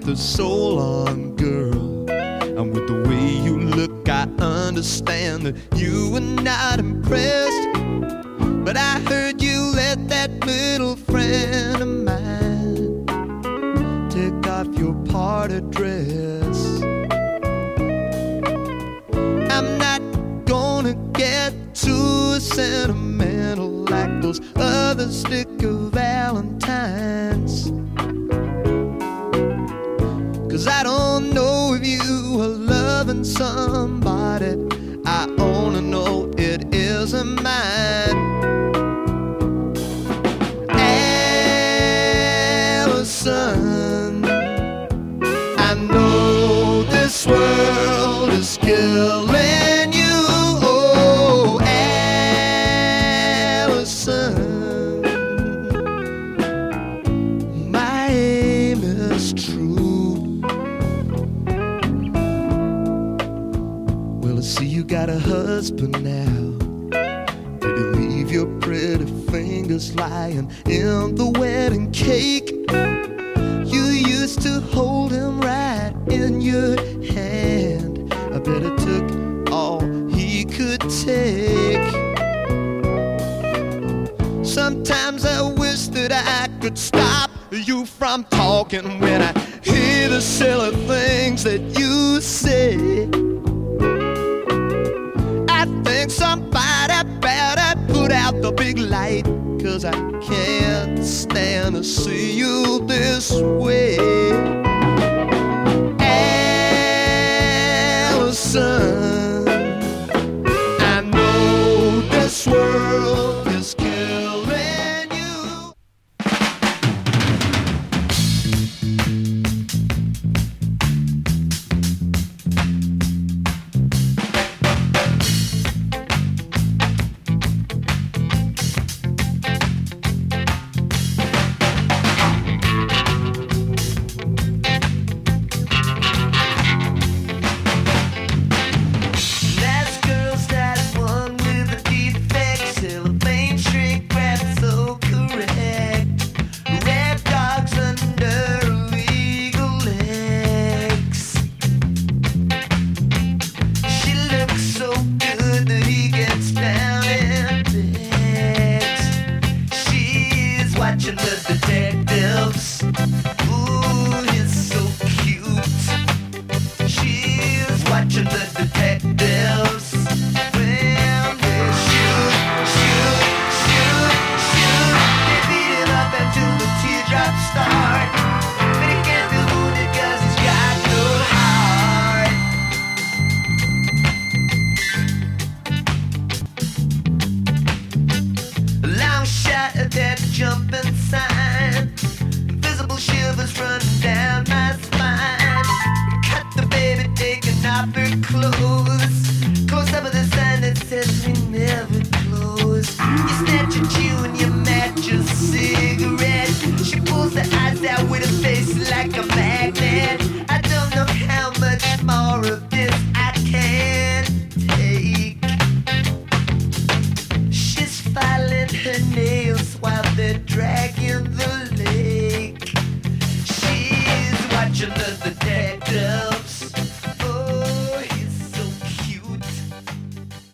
after so long, girl. And with the way you look, I understand that you were not impressed. But I heard you let that little friend of mine take off your party dress. I'm not gonna get too sentimental like those other sticker valentines, 'cause I don't know if you are loving somebody. I only know it isn't mine. Allison, I know this world is killing you. Oh, Allison, my aim is true. Well, I see you got a husband now. Did you leave your pretty fingers lying in the wedding cake? You used to hold him right in your hand. I bet it took all he could take. Sometimes I wish that I could stop you from talking when I hear the silly things that you say. I think somebody better put out the big light, 'cause I can't stand to see you this way. Allison, I know this world is killing you. Watching the detectives. Ooh, he's so cute. She's watching the detectives.